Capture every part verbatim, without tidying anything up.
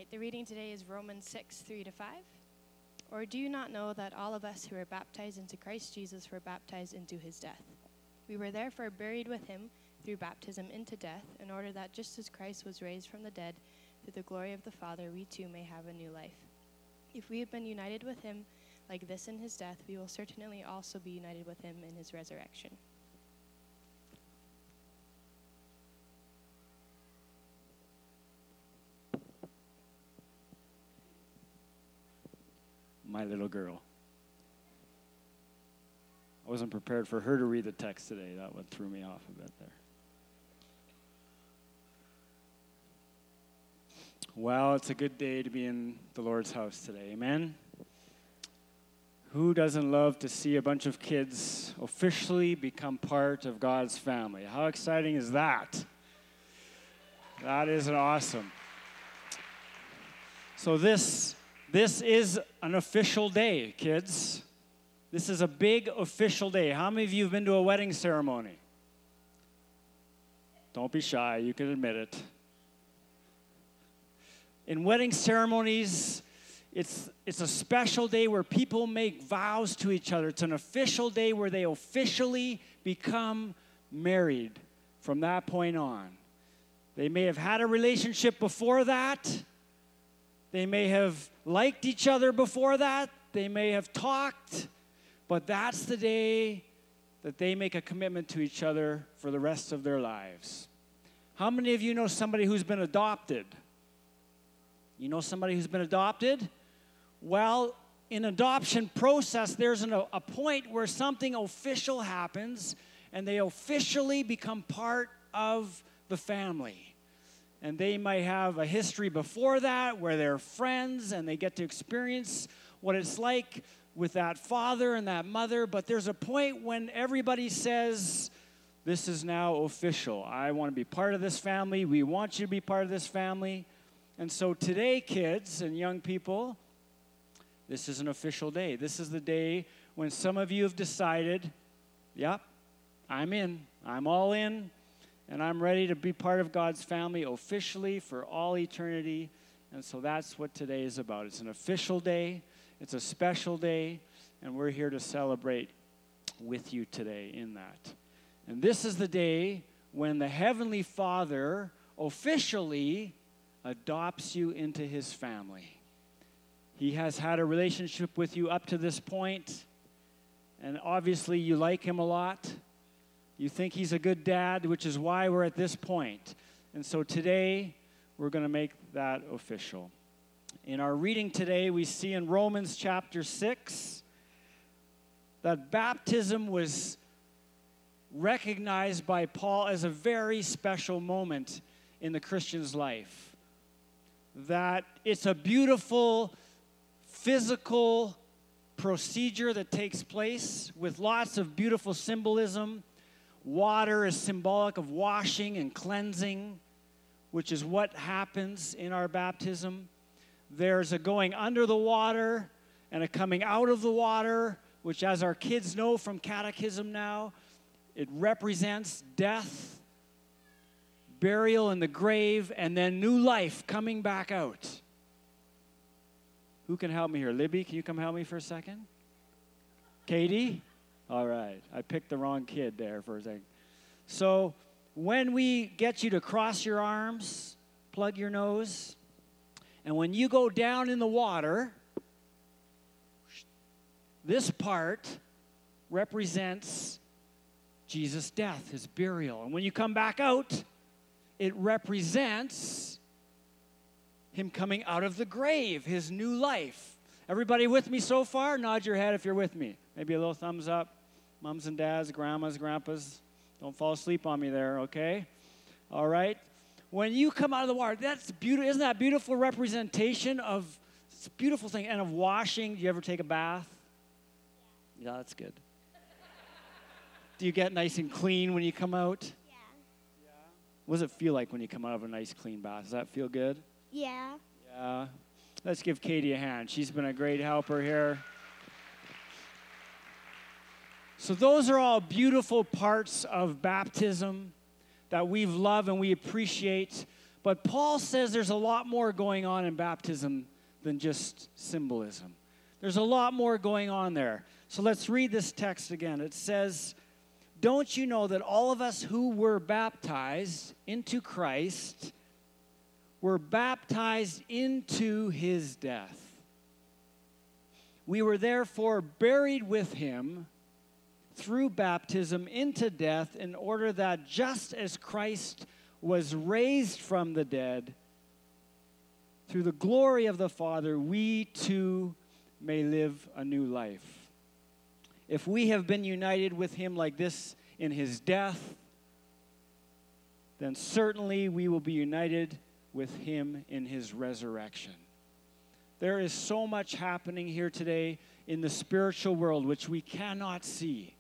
right, the reading today is Romans six, three to five. Or do you not know that all of us who were baptized into Christ Jesus were baptized into his death? We were therefore buried with him through baptism into death, in order that just as Christ was raised from the dead through the glory of the Father, we too may have a new life. If we have been united with him like this in his death, we will certainly also be united with him in his resurrection. My little girl. I wasn't prepared for her to read the text today. That one threw me off a bit there. Well, it's a good day to be in the Lord's house today. Amen? Who doesn't love to see a bunch of kids officially become part of God's family? How exciting is that? That is awesome. So this, this is an official day, kids. This is a big official day. How many of you have been to a wedding ceremony? Don't be shy. You can admit it. In wedding ceremonies, it's, it's a special day where people make vows to each other. It's an official day where they officially become married from that point on. They may have had a relationship before that. They may have liked each other before that. They may have talked. But that's the day that they make a commitment to each other for the rest of their lives. How many of you know somebody who's been adopted? You know somebody who's been adopted? Well, in adoption process, there's an, a point where something official happens, and they officially become part of the family. And they might have a history before that where they're friends, and they get to experience what it's like with that father and that mother. But there's a point when everybody says, this is now official. I want to be part of this family. We want you to be part of this family. And so today, kids and young people, this is an official day. This is the day when some of you have decided, yep, I'm in. I'm all in, and I'm ready to be part of God's family officially for all eternity. And so that's what today is about. It's an official day. It's a special day, and we're here to celebrate with you today in that. And this is the day when the Heavenly Father officially adopts you into his family. He has had a relationship with you up to this point, and obviously you like him a lot. You think he's a good dad, which is why we're at this point. And so today, we're going to make that official. In our reading today, we see in Romans chapter six that baptism was recognized by Paul as a very special moment in the Christian's life. That it's a beautiful physical procedure that takes place with lots of beautiful symbolism. Water is symbolic of washing and cleansing, which is what happens in our baptism. There's a going under the water and a coming out of the water, which, as our kids know from catechism now, it represents death, burial in the grave, and then new life coming back out. Who can help me here? Libby, can you come help me for a second? Katie? All right. I picked the wrong kid there for a second. So when we get you to cross your arms, plug your nose, and when you go down in the water, this part represents Jesus' death, his burial. And when you come back out, it represents him coming out of the grave, his new life. Everybody with me so far? Nod your head if you're with me. Maybe a little thumbs up. Mums and dads, grandmas, grandpas. Don't fall asleep on me there, okay? All right. When you come out of the water, that's beautiful. Isn't that a beautiful representation of, it's a beautiful thing, and of washing? Do you ever take a bath? Yeah, that's good. Do you get nice and clean when you come out? Yeah. Yeah. What does it feel like when you come out of a nice, clean bath? Does that feel good? Yeah. Yeah. Let's give Katie a hand. She's been a great helper here. So those are all beautiful parts of baptism that we love and we appreciate. But Paul says there's a lot more going on in baptism than just symbolism. There's a lot more going on there. So let's read this text again. It says, "Don't you know that all of us who were baptized into Christ were baptized into his death? We were therefore buried with him through baptism into death, in order that just as Christ was raised from the dead through the glory of the Father, we too may live a new life. If we have been united with him like this in his death, then certainly we will be united with him in his resurrection." There is so much happening here today in the spiritual world which we cannot see.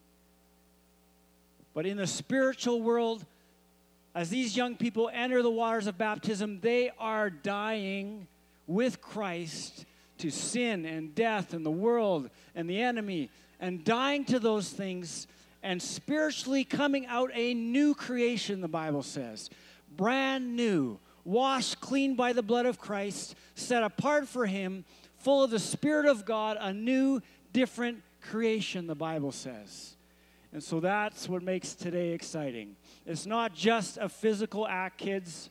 But in the spiritual world, as these young people enter the waters of baptism, they are dying with Christ to sin and death and the world and the enemy, and dying to those things and spiritually coming out a new creation, the Bible says. Brand new, washed clean by the blood of Christ, set apart for him, full of the Spirit of God, a new, different creation, the Bible says. And so that's what makes today exciting. It's not just a physical act, kids.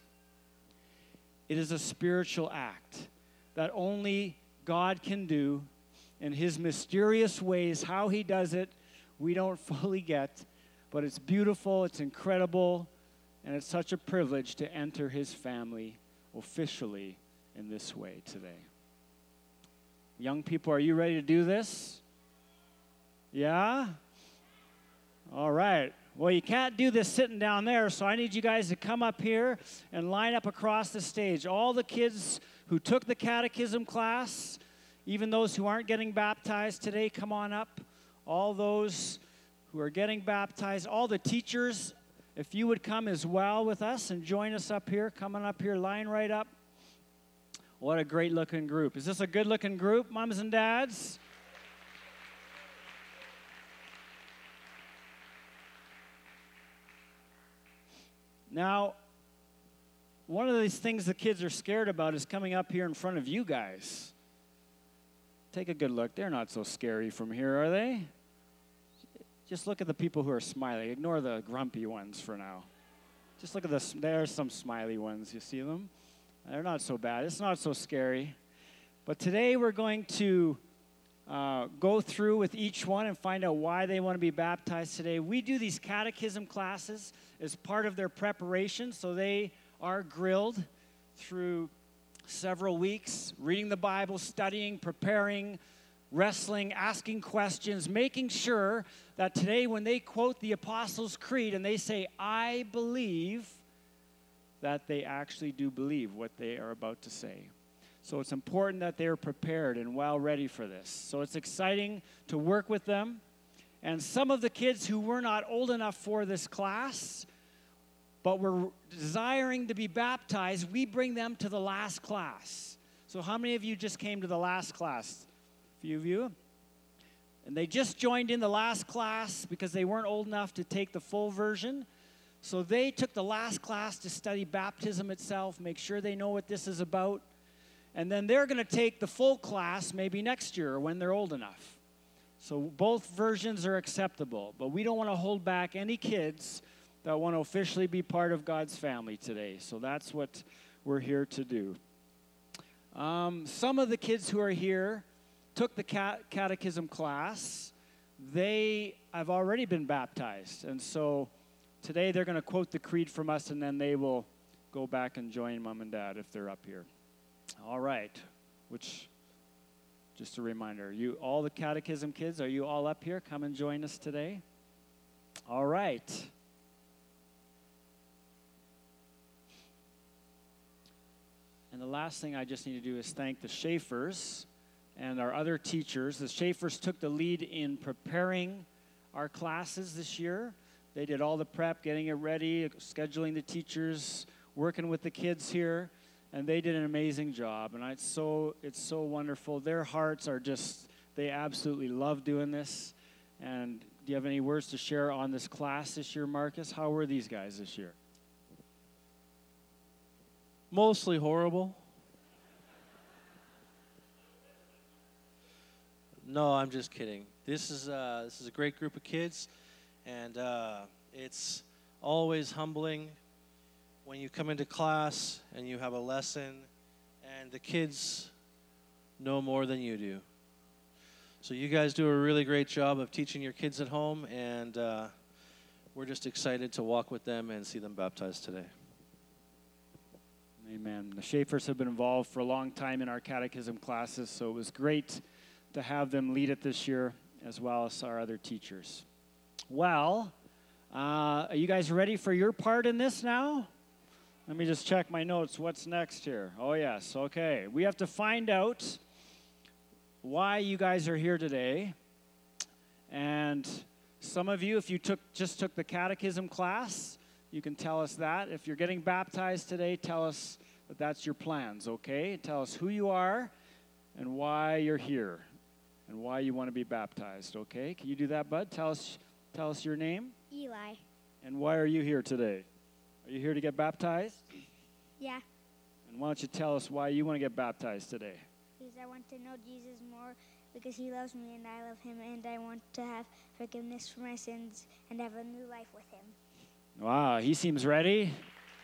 It is a spiritual act that only God can do in his mysterious ways. How he does it, we don't fully get, but it's beautiful, it's incredible, and it's such a privilege to enter his family officially in this way today. Young people, are you ready to do this? Yeah? All right. Well, you can't do this sitting down there, so I need you guys to come up here and line up across the stage. All the kids who took the catechism class, even those who aren't getting baptized today, come on up. All those who are getting baptized, all the teachers, if you would come as well with us and join us up here, coming up here, line right up. What a great-looking group. Is this a good-looking group, moms and dads? Now, one of these things the kids are scared about is coming up here in front of you guys. Take a good look. They're not so scary from here, are they? Just look at the people who are smiling. Ignore the grumpy ones for now. Just look at the, there's some smiley ones. You see them? They're not so bad. It's not so scary. But today we're going to uh, go through with each one and find out why they want to be baptized today. We do these catechism classes as part of their preparation, so they are grilled through several weeks, reading the Bible, studying, preparing, wrestling, asking questions, making sure that today when they quote the Apostles' Creed and they say, "I believe," that they actually do believe what they are about to say. So it's important that they're prepared and well ready for this. So it's exciting to work with them. And some of the kids who were not old enough for this class, but were desiring to be baptized, we bring them to the last class. So how many of you just came to the last class? A few of you. And they just joined in the last class because they weren't old enough to take the full version. So they took the last class to study baptism itself, make sure they know what this is about. And then they're going to take the full class maybe next year or when they're old enough. So both versions are acceptable. But we don't want to hold back any kids that want to officially be part of God's family today. So that's what we're here to do. Um, some of the kids who are here took the cat- catechism class. They have already been baptized. And so today they're going to quote the creed from us, and then they will go back and join mom and dad if they're up here. All right. Which, just a reminder, you all the catechism kids, are you all up here? Come and join us today. All right. And the last thing I just need to do is thank the Schaefers and our other teachers. The Schaefers took the lead in preparing our classes this year. They did all the prep, getting it ready, scheduling the teachers, working with the kids here, and they did an amazing job. And it's so it's so wonderful. Their hearts are just, they absolutely love doing this. And do you have any words to share on this class this year, Marcus? How were these guys this year? Mostly horrible. No, I'm just kidding. This is uh, this is a great group of kids, and uh, it's always humbling when you come into class and you have a lesson, and the kids know more than you do. So you guys do a really great job of teaching your kids at home, and uh, we're just excited to walk with them and see them baptized today. Amen. The Schaefers have been involved for a long time in our catechism classes, so it was great to have them lead it this year, as well as our other teachers. Well, uh, are you guys ready for your part in this now? Let me just check my notes. What's next here? Oh, yes. Okay. We have to find out why you guys are here today. And some of you, if you took just took the catechism class, you can tell us that. If you're getting baptized today, tell us that that's your plans, okay? Tell us who you are and why you're here and why you want to be baptized, okay? Can you do that, bud? Tell us, tell us your name. Eli. And why are you here today? Are you here to get baptized? Yeah, And why don't you tell us why you want to get baptized today? because I want to know Jesus more, because he loves me and I love him, and I want to have forgiveness for my sins and have a new life with him. Wow, he seems ready.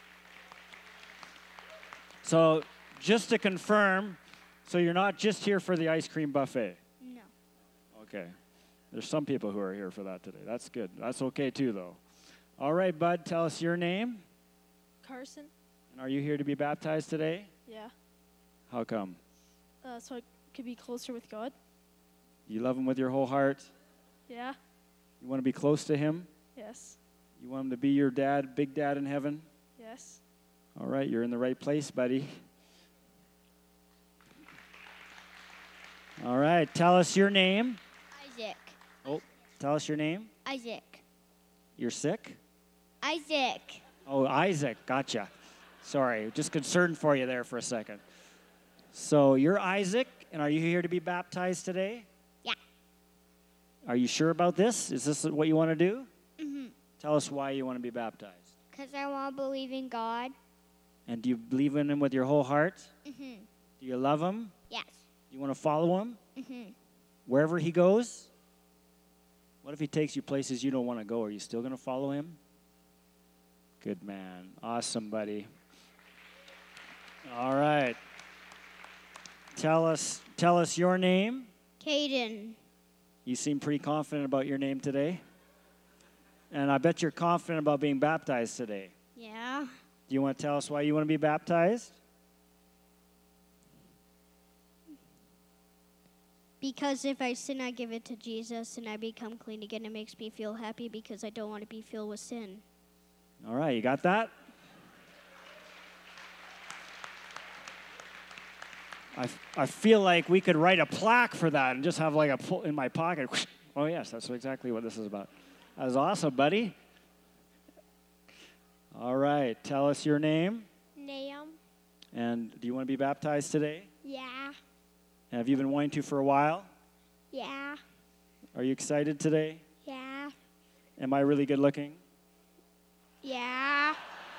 So, just to confirm, so you're not just here for the ice cream buffet? No. Okay. There's some people who are here for that today. That's good. That's okay too, though. All right, bud, tell us your name. Carson. And are you here to be baptized today? Yeah. How come? Uh, so I could be closer with God. You love him with your whole heart? Yeah. You want to be close to him? Yes. You want him to be your dad, big dad in heaven? Yes. All right, you're in the right place, buddy. All right, tell us your name. Isaac. Oh, tell us your name. Isaac. You're sick? Isaac. Oh, Isaac, gotcha. Sorry, just concerned for you there for a second. So you're Isaac, and are you here to be baptized today? Yeah. Are you sure about this? Is this what you want to do? Mm-hmm. Tell us why you want to be baptized. Because I want to believe in God. And do you believe in him with your whole heart? Mm-hmm. Do you love him? Yes. You want to follow him? Mm-hmm. Wherever he goes? What if he takes you places you don't want to go? Are you still going to follow him? Good man. Awesome, buddy. All right. Tell us, tell us your name. Caden. You seem pretty confident about your name today. And I bet you're confident about being baptized today. Yeah. Do you want to tell us why you want to be baptized? Because if I sin, I give it to Jesus, and I become clean again. It makes me feel happy because I don't want to be filled with sin. All right, you got that? I, f- I feel like we could write a plaque for that and just have like a pull in my pocket. Oh, yes, that's exactly what this is about. That was awesome, buddy. All right, tell us your name. Nahum. And do you want to be baptized today? Yeah. Have you been wanting to for a while? Yeah. Are you excited today? Yeah. Am I really good looking? Yeah.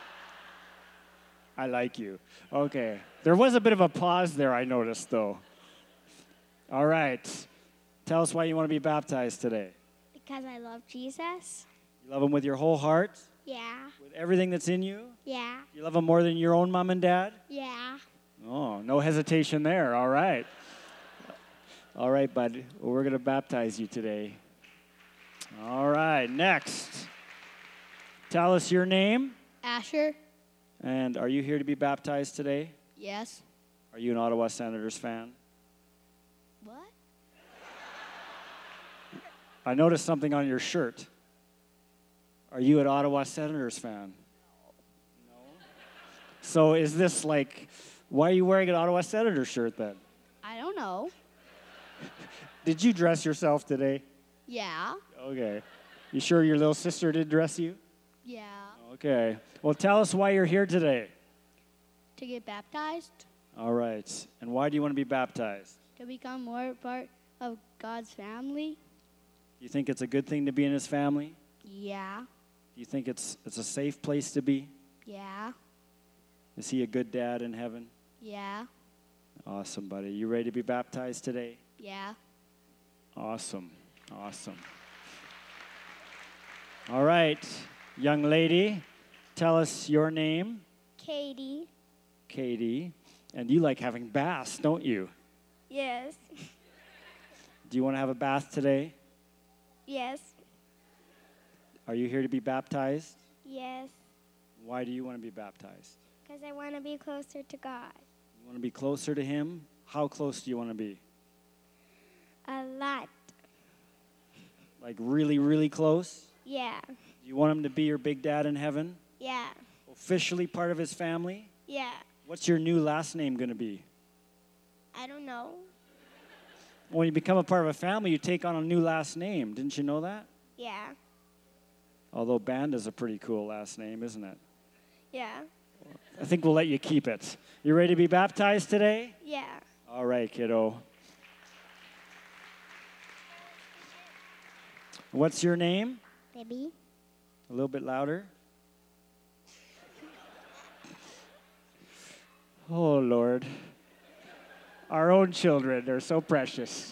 I like you. Okay. There was a bit of a pause there, I noticed, though. All right. Tell us why you want to be baptized today. Because I love Jesus. You love him with your whole heart? Yeah. With everything that's in you? Yeah. You love him more than your own mom and dad? Yeah. Oh, no hesitation there. All right. All right, bud. Well, we're going to baptize you today. All right. Next. Tell us your name. Asher. And are you here to be baptized today? Yes. Are you an Ottawa Senators fan? What? I noticed something on your shirt. Are you an Ottawa Senators fan? No. So is this like, why are you wearing an Ottawa Senators shirt then? I don't know. Did you dress yourself today? Yeah. Okay. You sure your little sister did dress you? Yeah. Okay. Well, tell us why you're here today. To get baptized. All right. And why do you want to be baptized? To become more part of God's family. Do you think it's a good thing to be in his family? Yeah. Do you think it's it's a safe place to be? Yeah. Is he a good dad in heaven? Yeah. Awesome, buddy. You ready to be baptized today? Yeah. Awesome. Awesome. All right, young lady, tell us your name. Katie. Katie. And you like having baths, don't you? Yes. Do you want to have a bath today? Yes. Are you here to be baptized? Yes. Why do you want to be baptized? Because I want to be closer to God. You want to be closer to him? How close do you want to be? A lot. Like really, really close? Yeah. Do you want him to be your big dad in heaven? Yeah. Officially part of his family? Yeah. What's your new last name going to be? I don't know. When you become a part of a family, you take on a new last name. Didn't you know that? Yeah. Although Banda's a pretty cool last name, isn't it? Yeah. I think we'll let you keep it. You ready to be baptized today? Yeah. All right, kiddo. What's your name? Libby. A little bit louder. Oh, Lord. Our own children are so precious.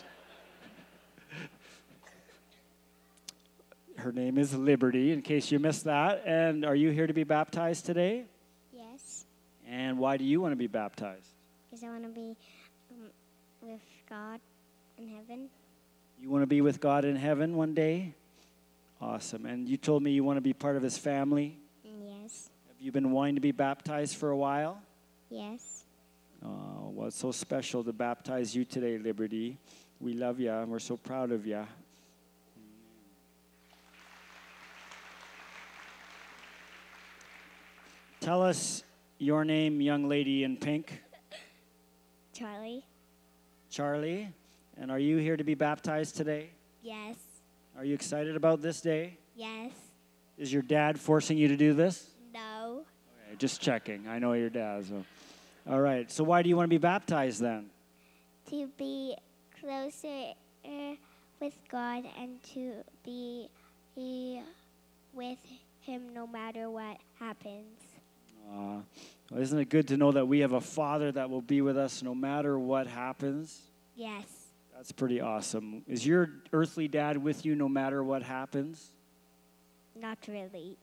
Her name is Liberty, in case you missed that. And are you here to be baptized today? Yes. And why do you want to be baptized? Because I want to be um, with God in heaven. You want to be with God in heaven one day? Awesome. And you told me you want to be part of his family. Yes. Have you been wanting to be baptized for a while? Yes. Oh, well, it's so special to baptize you today, Liberty. We love you, and we're so proud of you. Tell us your name, young lady in pink. Charlie. Charlie. And are you here to be baptized today? Yes. Are you excited about this day? Yes. Is your dad forcing you to do this? No. Okay, just checking. I know your dad. So. All right. So why do you want to be baptized then? To be closer uh, with God and to be uh, with him no matter what happens. Uh, well, isn't it good to know that we have a Father that will be with us no matter what happens? Yes. That's pretty awesome. Is your earthly dad with you no matter what happens? Not really.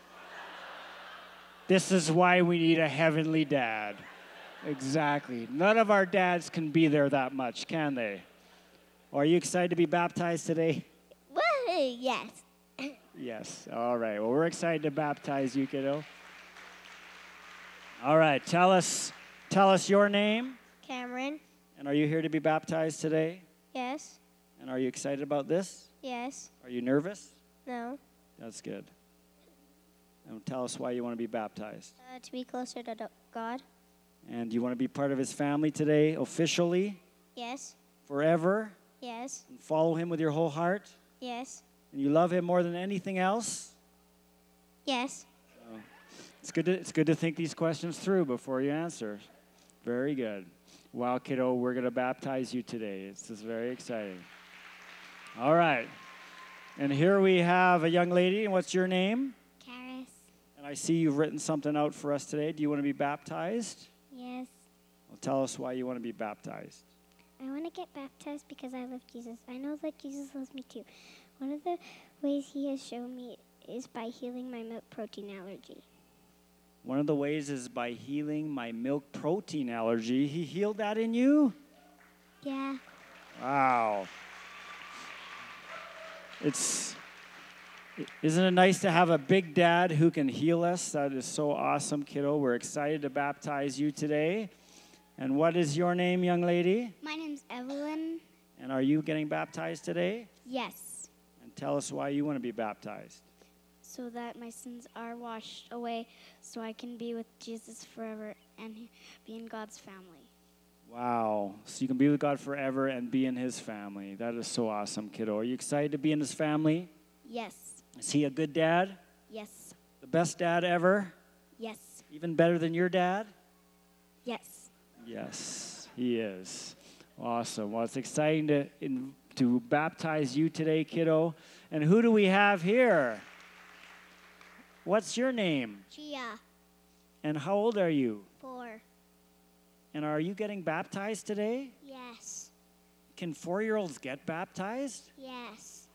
This is why we need a heavenly dad. Exactly. None of our dads can be there that much, can they? Are you excited to be baptized today? Woo! Yes. Yes. All right. Well, we're excited to baptize you, kiddo. All right. Tell us, tell us your name. Cameron. And are you here to be baptized today? Yes. And are you excited about this? Yes. Are you nervous? No. That's good. And tell us why you want to be baptized. Uh, to be closer to do- God. And you want to be part of his family today, officially, Yes. forever, Yes. and follow him with your whole heart. Yes. And you love him more than anything else. Yes. It's good to, it's good to think these questions through before you answer. Very good. Wow, kiddo, we're going to baptize you today. It's just very exciting. All right. And here we have a young lady. And what's your name? Karis. And I see you've written something out for us today. Do you want to be baptized? Yes. Well, tell us why you want to be baptized. I want to get baptized because I love Jesus. I know that Jesus loves me too. One of the ways he has shown me is by healing my milk protein allergy. One of the ways is by healing my milk protein allergy. He healed that in you? Yeah. Wow. It's, isn't it nice to have a big dad who can heal us? That is so awesome, kiddo. We're excited to baptize you today. And what is your name, young lady? My name's Evelyn. And are you getting baptized today? Yes. And tell us why you want to be baptized. So that my sins are washed away, so I can be with Jesus forever and be in God's family. Wow. So you can be with God forever and be in his family. That is so awesome, kiddo. Are you excited to be in his family? Yes. Is he a good dad? Yes. The best dad ever? Yes. Even better than your dad? Yes. Yes, he is. Awesome. Well, it's exciting to, in, to baptize you today, kiddo. And who do we have here? What's your name? Gia. And how old are you? And are you getting baptized today? Yes. Can four-year-olds get baptized? Yes.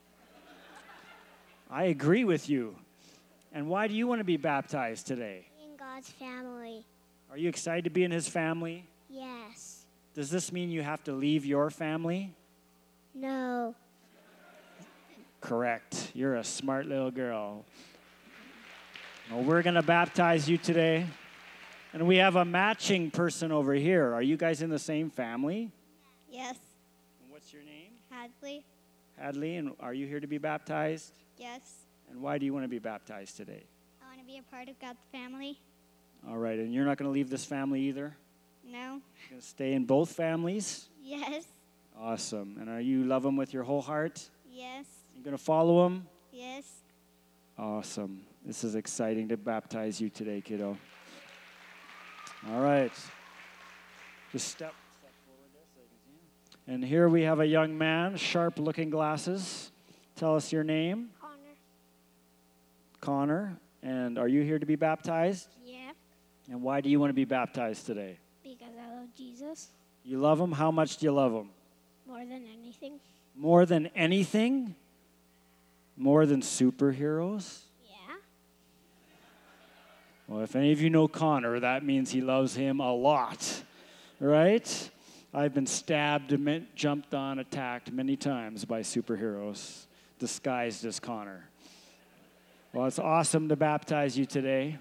I agree with you. And why do you want to be baptized today? In God's family. Are you excited to be in his family? Yes. Does this mean you have to leave your family? No. Correct. You're a smart little girl. Well, we're going to baptize you today. And we have a matching person over here. Are you guys in the same family? Yes. And what's your name? Hadley? Hadley. And are you here to be baptized? Yes. And why do you want to be baptized today? I want to be a part of God's family. All right. And you're not going to leave this family either? No. You're going to stay in both families? Yes. Awesome. And are you love them with your whole heart? Yes. You're going to follow them? Yes. Awesome. This is exciting to baptize you today, kiddo. All right. Just step, step forward there so you can see him. And here we have a young man, sharp-looking glasses. Tell us your name. Connor. Connor. And are you here to be baptized? Yeah. And why do you want to be baptized today? Because I love Jesus You love him? How much do you love him? more than anything. More than anything? More than superheroes? Yeah. Well, if any of you know Connor, that means he loves him a lot, right? I've been stabbed, men- jumped on, attacked many times by superheroes disguised as Connor. Well, it's awesome to baptize you today.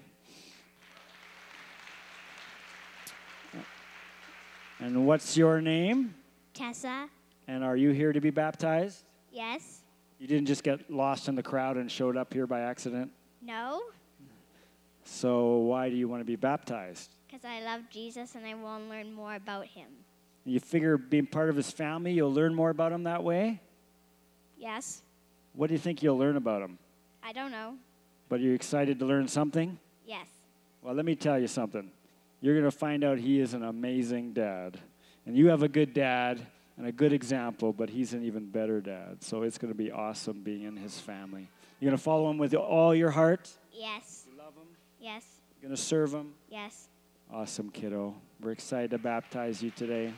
And what's your name? Tessa. And are you here to be baptized? Yes. You didn't just get lost in the crowd and showed up here by accident? No. So why do you want to be baptized? Because I love Jesus and I want to learn more about him. You figure being part of his family, you'll learn more about him that way? Yes. What do you think you'll learn about him? I don't know. But you're excited to learn something? Yes. Well, let me tell you something. You're going to find out he is an amazing dad. And you have a good dad and a good example, but he's an even better dad. So it's going to be awesome being in his family. You're going to follow him with all your heart? Yes. You love him? Yes. You're going to serve him? Yes. Awesome, kiddo. We're excited to baptize you today.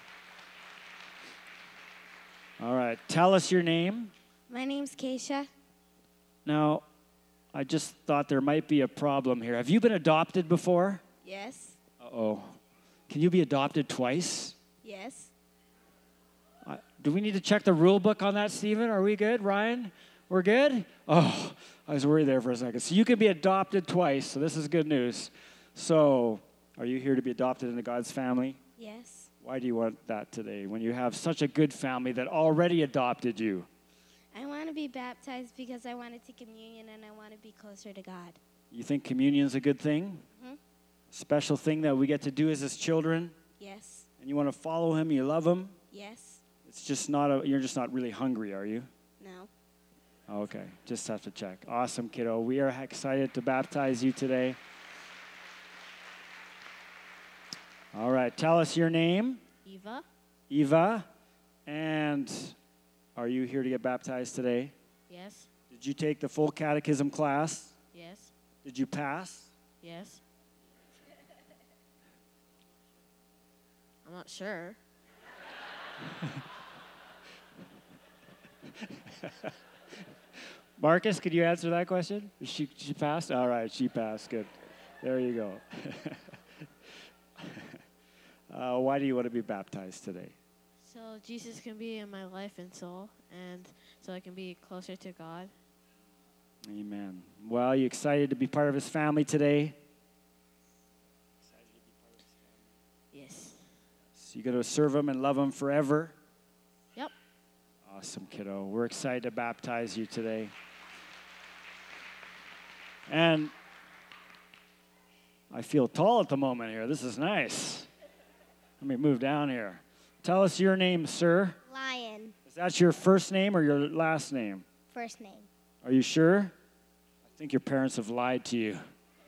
All right. Tell us your name. My name's Keisha. Now, I just thought there might be a problem here. Have you been adopted before? Yes. Uh-oh. Can you be adopted twice? Yes. Uh, do we need to check the rule book on that, Stephen? Are we good? Ryan? We're good? Oh, I was worried there for a second. So you can be adopted twice, so this is good news. So, are you here to be adopted into God's family? Yes. Why do you want that today when you have such a good family that already adopted you? I want to be baptized because I want to take communion and I want to be closer to God. You think communion is a good thing? Mhm. Special thing that we get to do as his children? Yes. And you want to follow him, you love him? Yes. It's just not a, you're just not really hungry, are you? No. Okay, just have to check. Awesome, kiddo. We are excited to baptize you today. All right, tell us your name. Eva? Eva. And are you here to get baptized today? Yes. Did you take the full catechism class? Yes. Did you pass? Yes. I'm not sure. Marcus, could you answer that question? She, she passed? All right, she passed. Good. There you go. uh, why do you want to be baptized today? So Jesus can be in my life and soul, and so I can be closer to God. Amen. Well, are you excited to be part of his family today? Yes. So you're going to serve him and love him forever? Yep. Awesome, kiddo. We're excited to baptize you today. And I feel tall at the moment here. This is nice. Let me move down here. Tell us your name, sir. Lion. Is that your first name or your last name? First name. Are you sure? I think your parents have lied to you.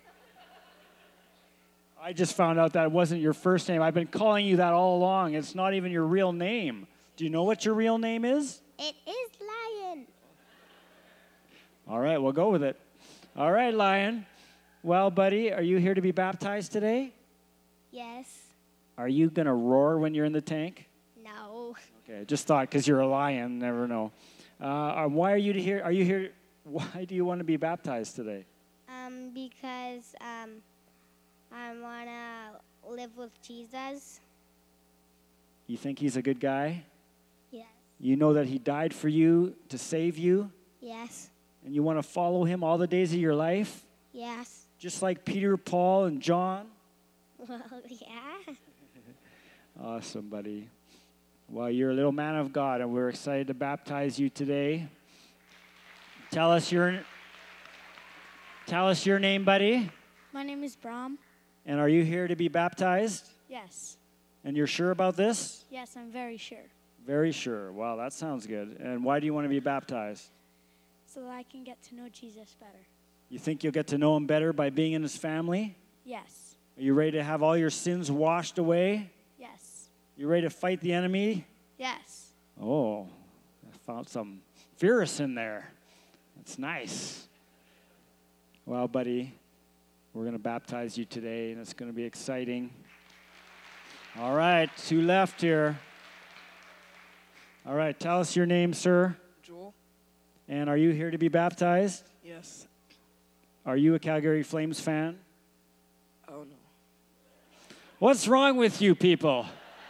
I just found out that wasn't your first name. I've been calling you that all along. It's not even your real name. Do you know what your real name is? It is Lion. All right, we'll go with it. All right, Lion. Well, buddy, are you here to be baptized today? Yes. Are you going to roar when you're in the tank? No. Okay, just thought because you're a lion, never know. Uh, why are you here? Are you here? Why do you want to be baptized today? Um, because um, I want to live with Jesus. You think he's a good guy? Yes. You know that he died for you to save you? Yes. And you want to follow him all the days of your life? Yes. Just like Peter, Paul, and John? Well, yeah. Awesome, buddy. Well, you're a little man of God, and we're excited to baptize you today. Tell us your, tell us your name, buddy. My name is Brahm. And are you here to be baptized? Yes. And you're sure about this? Yes, I'm very sure. Very sure. Wow, that sounds good. And why do you want to be baptized? So that I can get to know Jesus better. You think you'll get to know him better by being in his family? Yes. Are you ready to have all your sins washed away? Yes. You ready to fight the enemy? Yes. Oh, I found some fierce in there. That's nice. Well, buddy, we're going to baptize you today, and it's going to be exciting. All right, two left here. All right, tell us your name, sir. Joel? And are you here to be baptized? Yes. Are you a Calgary Flames fan? Oh, no. What's wrong with you people?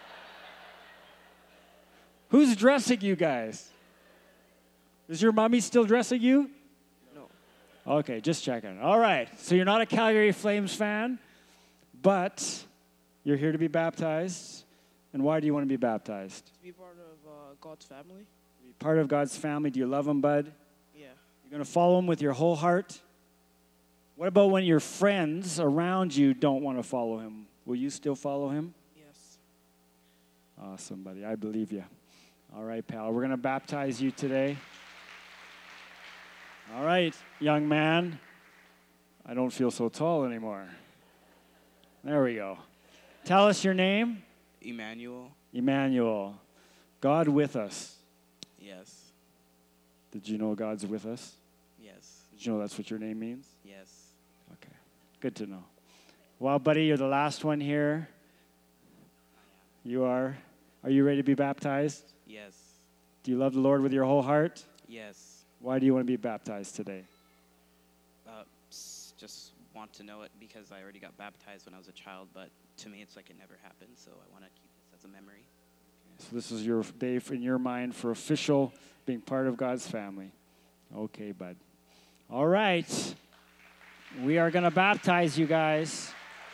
Who's dressing you guys? Is your mommy still dressing you? No. Okay, just checking. All right, so you're not a Calgary Flames fan, but you're here to be baptized. And why do you want to be baptized? To be part of uh, God's family? Be part of God's family. Do you love him, bud? Yeah. You're going to follow him with your whole heart? What about when your friends around you don't want to follow him? Will you still follow him? Yes. Awesome, buddy. I believe you. All right, pal. We're going to baptize you today. All right, young man. I don't feel so tall anymore. There we go. Tell us your name. Emmanuel. Emmanuel. God with us. Yes. Did you know God's with us? Yes. Did you know that's what your name means? Yes. Okay. Good to know. Well, buddy, you're the last one here. You are. Are you ready to be baptized? Yes. Do you love the Lord with your whole heart? Yes. Why do you want to be baptized today? Uh, s- just want to know it because I already got baptized when I was a child, but to me it's like it never happened, so I want to keep this as a memory. So this is your day in your mind for official being part of God's family. Okay, bud. All right. We are going to baptize you guys.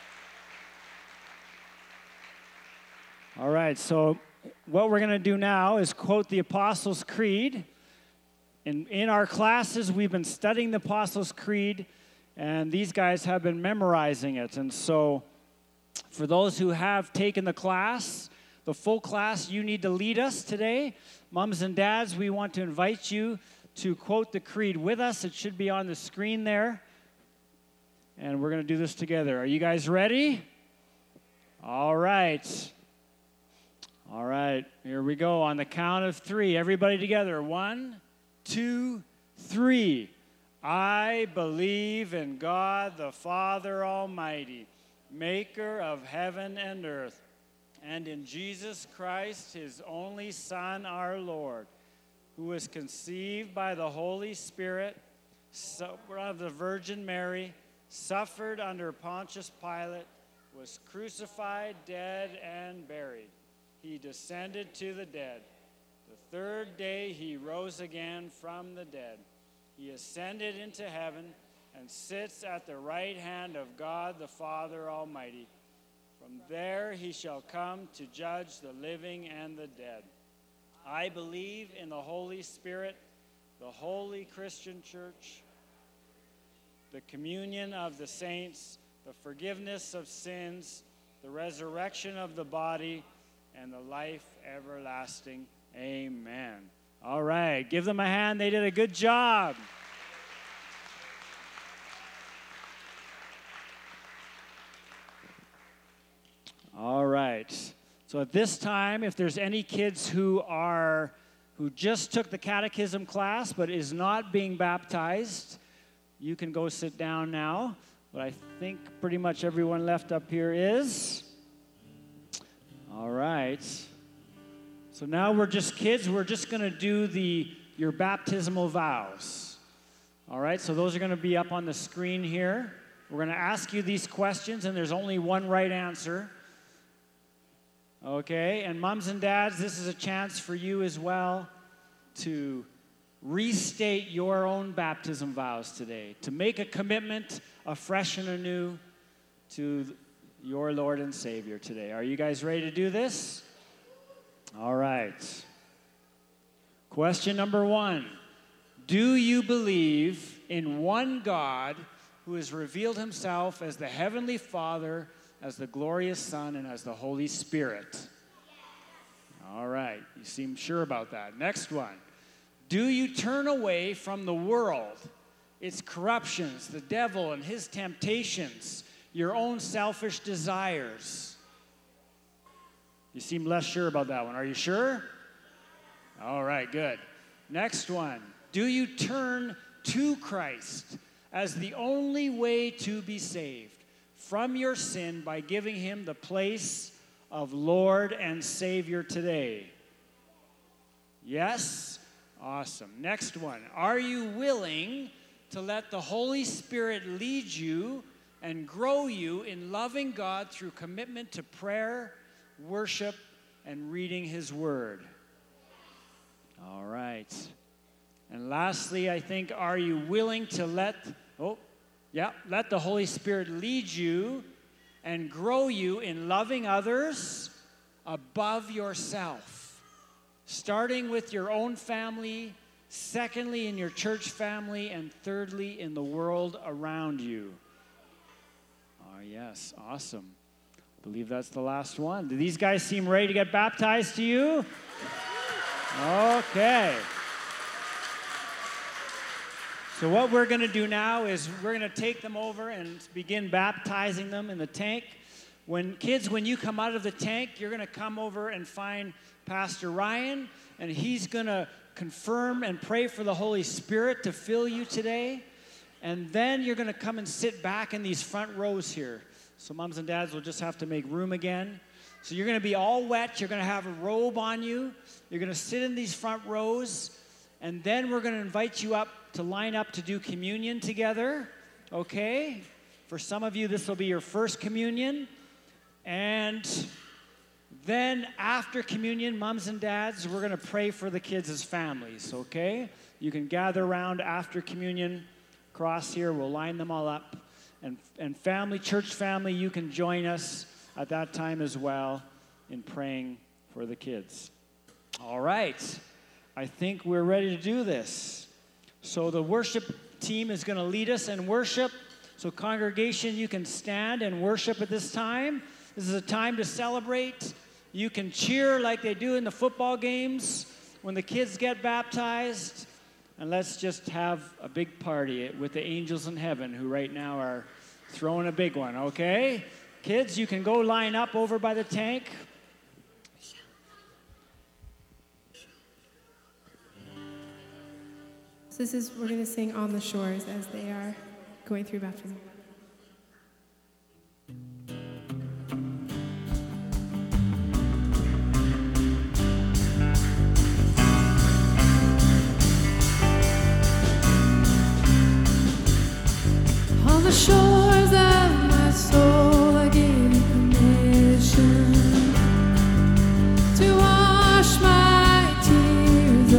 All right, so what we're going to do now is quote the Apostles' Creed. In, in our classes, we've been studying the Apostles' Creed, and these guys have been memorizing it. And so for those who have taken the class, the full class, you need to lead us today. Moms and dads, we want to invite you to quote the creed with us. It should be on the screen there. And we're going to do this together. Are you guys ready? All right. All right, here we go. On the count of three, everybody together. One, two, three. I believe in God the Father Almighty, maker of heaven and earth, and in Jesus Christ, his only Son, our Lord, who was conceived by the Holy Spirit, of the Virgin Mary, suffered under Pontius Pilate, was crucified, dead, and buried. He descended to the dead. The third day he rose again from the dead. He ascended into heaven and sits at the right hand of God the Father Almighty. From there he shall come to judge the living and the dead. I believe in the Holy Spirit, the holy Christian church, the communion of the saints, the forgiveness of sins, the resurrection of the body, and the life everlasting. Amen. All right, give them a hand. They did a good job. All right. So at this time, if there's any kids who are who just took the catechism class but is not being baptized, you can go sit down now. But I think pretty much everyone left up here is. So now we're just kids. We're just going to do the your baptismal vows. All right, so those are going to be up on the screen here. We're going to ask you these questions, and there's only one right answer. Okay, and moms and dads, this is a chance for you as well to restate your own baptism vows today, to make a commitment afresh and anew to your Lord and Savior today. Are you guys ready to do this? All right. Question number one. Do you believe in one God who has revealed himself as the Heavenly Father, as the glorious Son, and as the Holy Spirit? All right. You seem sure about that. Next one. Do you turn away from the world, its corruptions, the devil and his temptations, your own selfish desires? You seem less sure about that one. Are you sure? All right, good. Next one. Do you turn to Christ as the only way to be saved from your sin by giving him the place of Lord and Savior today? Yes? Awesome. Next one. Are you willing to let the Holy Spirit lead you and grow you in loving God through commitment to prayer, worship, and reading his word? All right. And lastly, I think, are you willing to let, oh, yeah, let the Holy Spirit lead you and grow you in loving others above yourself? Starting with your own family, secondly in your church family, and thirdly in the world around you. Oh, yes, awesome. I believe that's the last one. Do these guys seem ready to get baptized to you? Okay. So what we're going to do now is we're going to take them over and begin baptizing them in the tank. When kids, when you come out of the tank, you're going to come over and find Pastor Ryan, and he's going to confirm and pray for the Holy Spirit to fill you today. And then you're going to come and sit back in these front rows here. So moms and dads will just have to make room again. So you're going to be all wet. You're going to have a robe on you. You're going to sit in these front rows. And then we're going to invite you up to line up to do communion together. Okay? For some of you, this will be your first communion. And then after communion, moms and dads, we're going to pray for the kids as families, okay? You can gather around after communion, cross here, we'll line them all up. And, and family, church family, you can join us at that time as well in praying for the kids. All right. I think we're ready to do this. So the worship team is going to lead us in worship. So congregation, you can stand and worship at this time. This is a time to celebrate. You can cheer like they do in the football games when the kids get baptized. And let's just have a big party with the angels in heaven who right now are throwing a big one, okay? Kids, you can go line up over by the tank. So this is, we're going to sing On the Shores as they are going through baptism. On the shores of my soul, I give you permission to wash my tears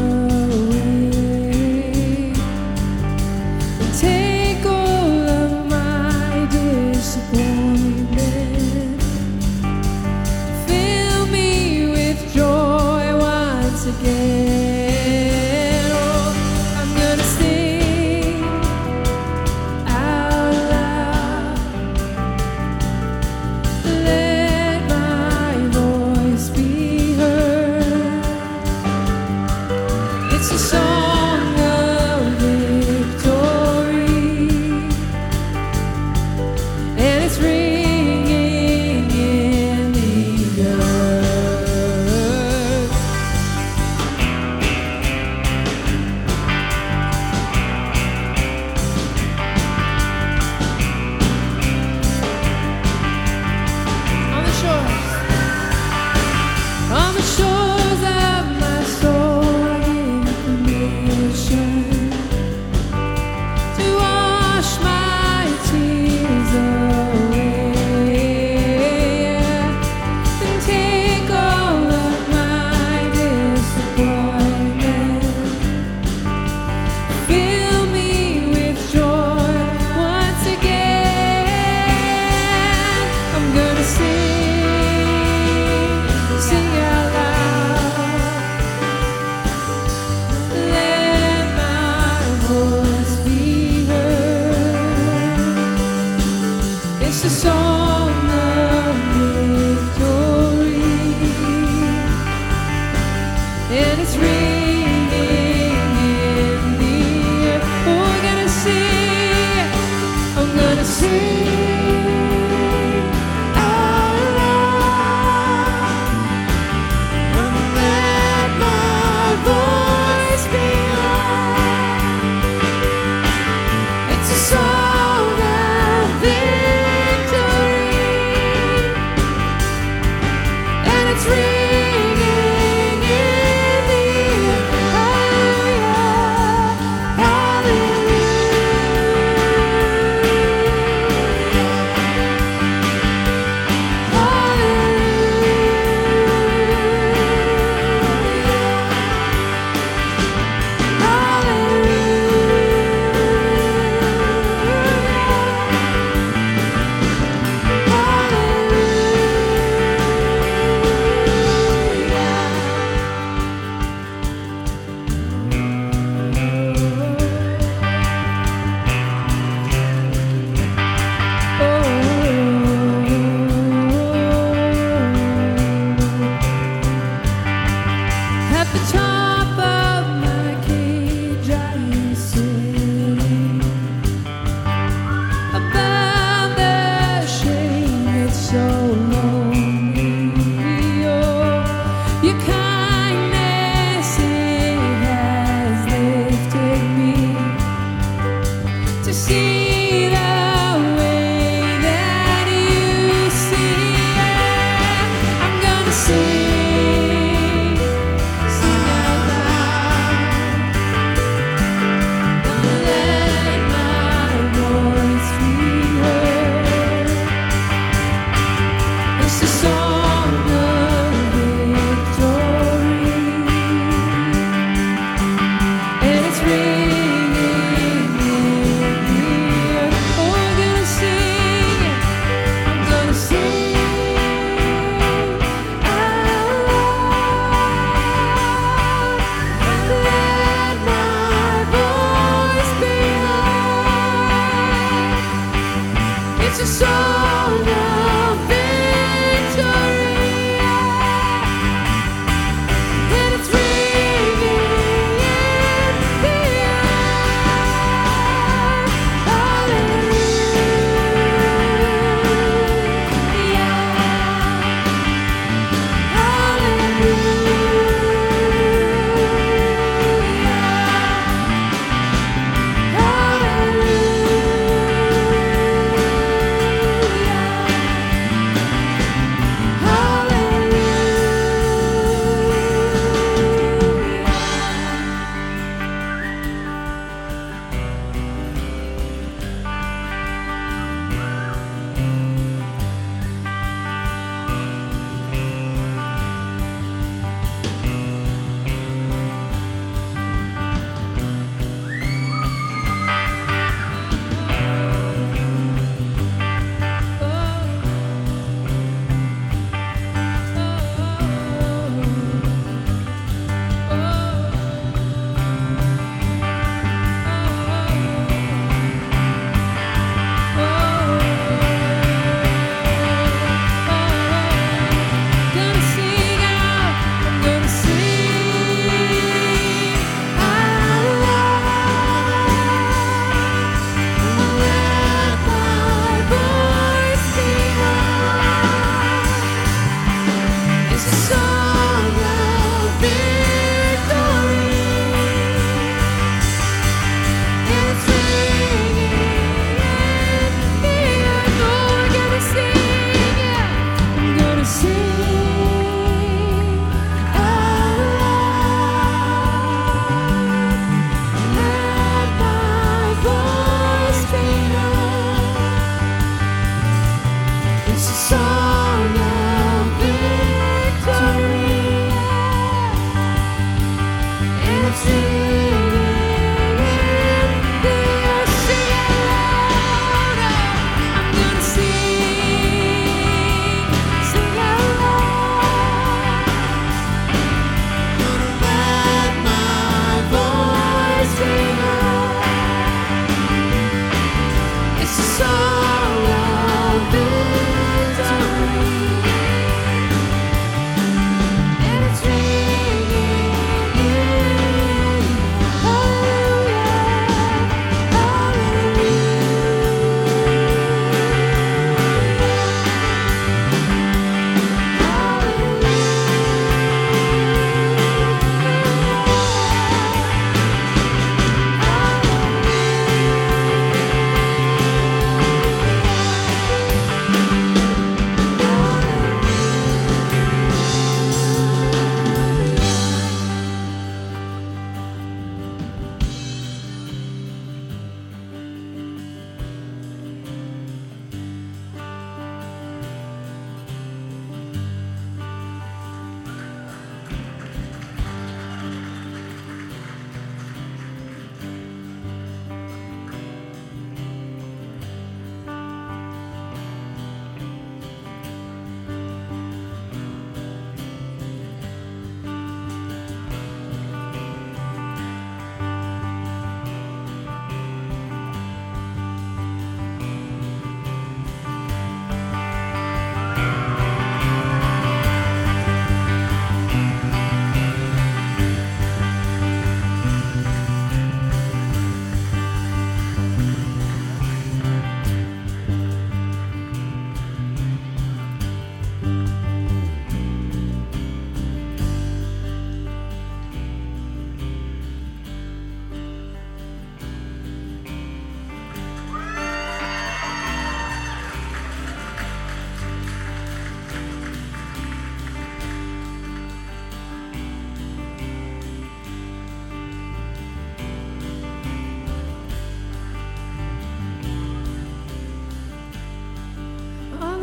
away and take all of my disappointment. Fill me with joy once again. It's a song of victory.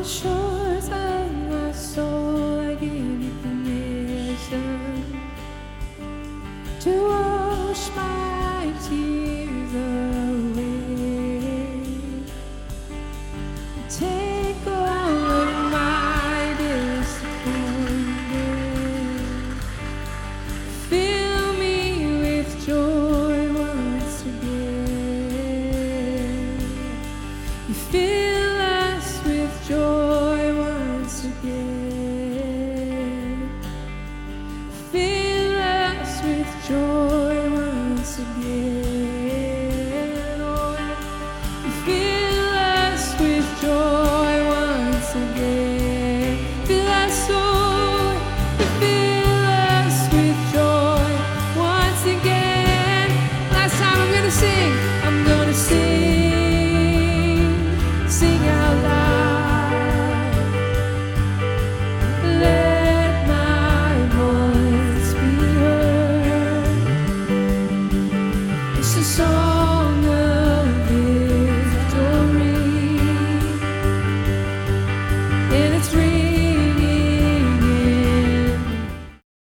shores of my soul, I give you permission to wash my tears away. Take all of my disappointment, fill me with joy once again. You fill us with joy once again. Fill us with joy once again.